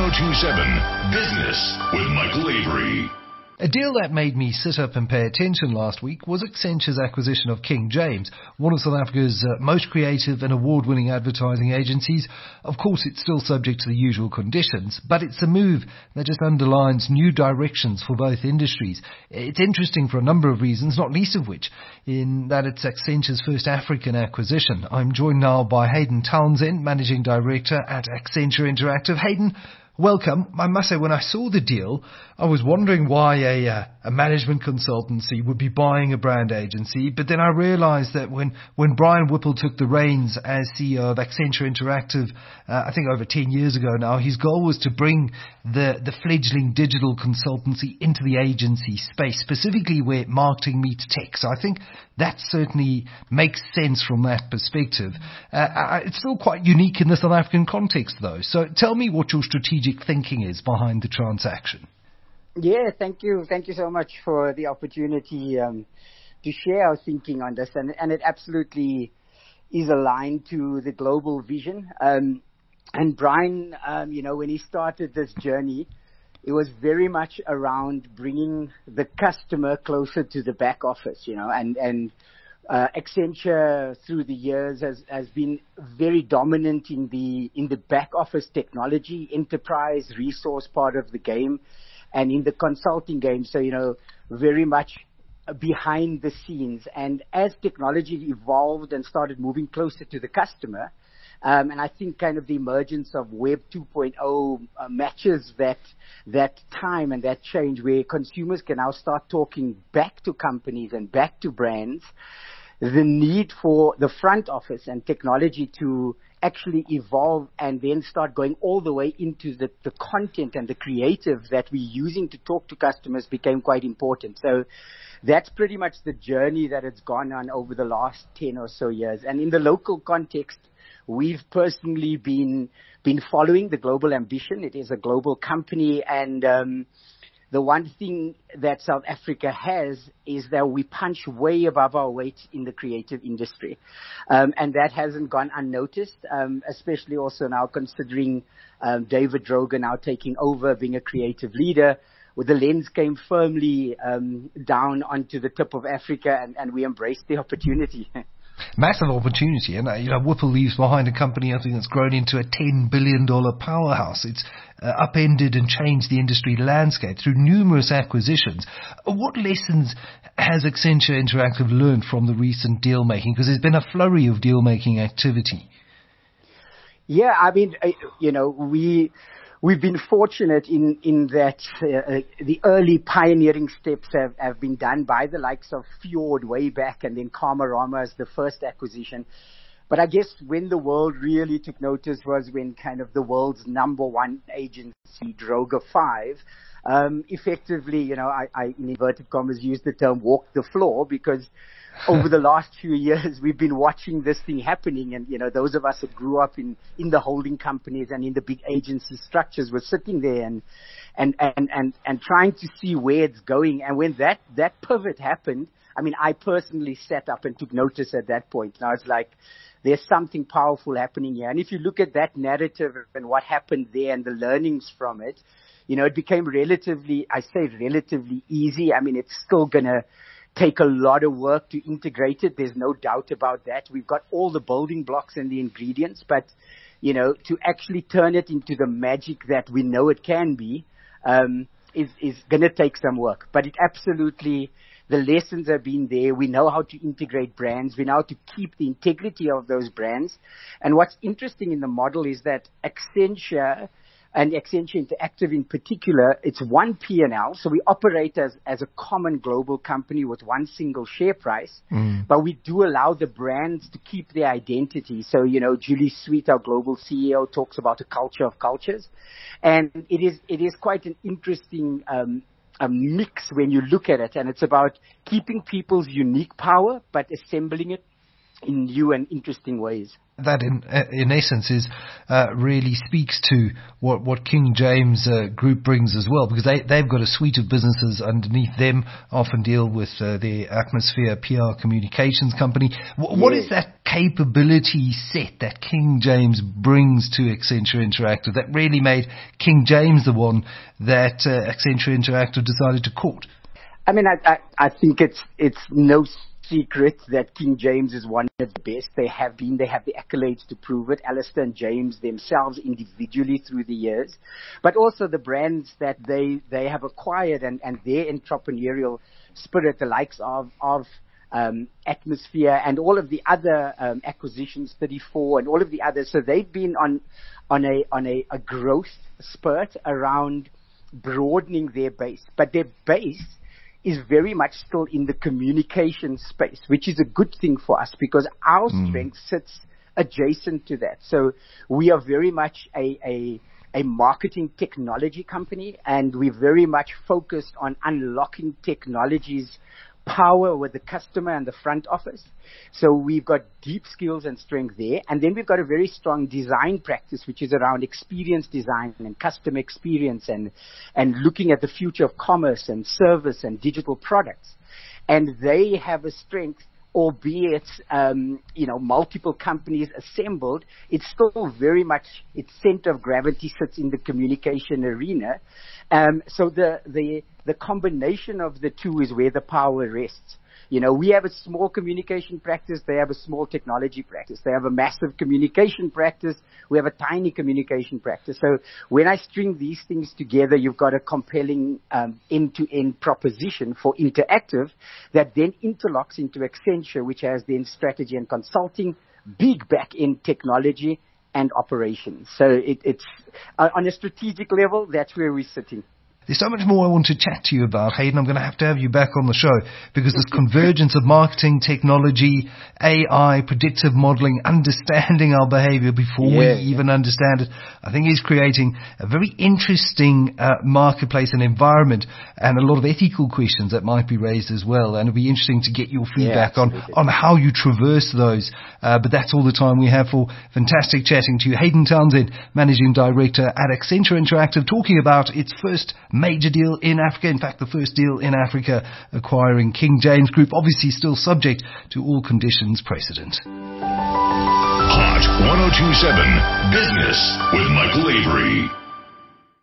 1027 Business with Michael Avery. A deal that made me sit up and pay attention last week was Accenture's acquisition of King James, one of South Africa's most creative and award-winning advertising agencies. Of course, it's still subject to the usual conditions, but it's a move that just underlines new directions for both industries. It's interesting for a number of reasons, not least of which in that it's Accenture's first African acquisition. I'm joined now by Hayden Townsend, Managing Director at Accenture Interactive. Hayden, welcome. I must say, when I saw the deal, I was wondering why a management consultancy would be buying a brand agency, but then I realized that when Brian Whipple took the reins as CEO of Accenture Interactive, I think over 10 years ago now, his goal was to bring the fledgling digital consultancy into the agency space, specifically where marketing meets tech. So I think that certainly makes sense from that perspective. It's still quite unique in the South African context, though. So tell me what your strategic thinking is behind the transaction. Yeah, thank you. Thank you so much for the opportunity to share our thinking on this. And it absolutely is aligned to the global vision. And Brian, when he started this journey, it was very much around bringing the customer closer to the back office, and Accenture through the years has been very dominant in the back office technology, enterprise resource part of the game, and in the consulting game. So, very much behind the scenes. And as technology evolved and started moving closer to the customer, and I think kind of the emergence of Web 2.0 matches that time and that change where consumers can now start talking back to companies and back to brands. The need for the front office and technology to actually evolve and then start going all the way into the content and the creative that we're using to talk to customers became quite important. So that's pretty much the journey that it's gone on over the last 10 or so years. And in the local context, we've personally been following the global ambition. It is a global company, and the one thing that South Africa has is that we punch way above our weight in the creative industry. And that hasn't gone unnoticed, especially also now considering David Droga now taking over, being a creative leader, where the lens came firmly down onto the tip of Africa, and we embraced the opportunity. Massive opportunity, and Whipple leaves behind a company I think that's grown into a $10 billion powerhouse. It's upended and changed the industry landscape through numerous acquisitions. What lessons has Accenture Interactive learned from the recent deal making? Because there's been a flurry of deal making activity. Yeah, I mean, We've been fortunate in that the early pioneering steps have been done by the likes of Fjord way back, and then Karmarama as the first acquisition. But I guess when the world really took notice was when kind of the world's number one agency, Droga 5, effectively, I in inverted commas used the term walk the floor, because over the last few years, we've been watching this thing happening. And, those of us that grew up in the holding companies and in the big agency structures were sitting there and trying to see where it's going. And when that pivot happened, I mean, I personally sat up and took notice at that point. Now it's like, there's something powerful happening here. And if you look at that narrative and what happened there and the learnings from it, it became relatively easy. I mean, it's still going to take a lot of work to integrate it. There's no doubt about that. We've got all the building blocks and the ingredients, but, to actually turn it into the magic that we know it can be, is going to take some work. But it absolutely, the lessons have been there. We know how to integrate brands. We know how to keep the integrity of those brands. And what's interesting in the model is that Accenture and Accenture Interactive in particular, it's one P&L. So we operate as a common global company with one single share price, but we do allow the brands to keep their identity. So, Julie Sweet, our global CEO, talks about a culture of cultures. And it is quite an interesting a mix when you look at it, and it's about keeping people's unique power, but assembling it new and interesting ways. That, in essence, is really speaks to what King James Group brings as well, because they've got a suite of businesses underneath them, often deal with the Atmosphere PR communications company. What is that capability set that King James brings to Accenture Interactive that really made King James the one that Accenture Interactive decided to court? I mean, I think it's no secret that King James is one of the best. They have the accolades to prove it. Alistair and James themselves individually through the years, but also the brands that they have acquired and their entrepreneurial spirit, the likes of Atmosphere and all of the other acquisitions, 34 and all of the others. So they've been on a growth spurt around broadening their base, but their base is very much still in the communication space, which is a good thing for us because our strength sits adjacent to that. So we are very much a marketing technology company, and we're very much focused on unlocking technology's power with the customer and the front office. So we've got deep skills and strength there. And then we've got a very strong design practice, which is around experience design and customer experience and looking at the future of commerce and service and digital products. And they have a strength, albeit, multiple companies assembled. It's still very much, its center of gravity sits in the communication arena. So the combination of the two is where the power rests. We have a small communication practice. They have a small technology practice. They have a massive communication practice. We have a tiny communication practice. So when I string these things together, you've got a compelling end-to-end proposition for Interactive that then interlocks into Accenture, which has then strategy and consulting, big back-end technology, and operations. So it's on a strategic level, that's where we're sitting. There's so much more I want to chat to you about, Hayden. I'm going to have you back on the show because this convergence of marketing, technology, AI, predictive modeling, understanding our behavior before we even understand it, I think is creating a very interesting marketplace and environment and a lot of ethical questions that might be raised as well. And it'll be interesting to get your feedback on how you traverse those. But that's all the time we have for fantastic chatting to you. Hayden Townsend, Managing Director at Accenture Interactive, talking about its first major deal in Africa. In fact, the first deal in Africa, acquiring King James Group, obviously still subject to all conditions precedent. Hot 102.7 Business with Michael Avery.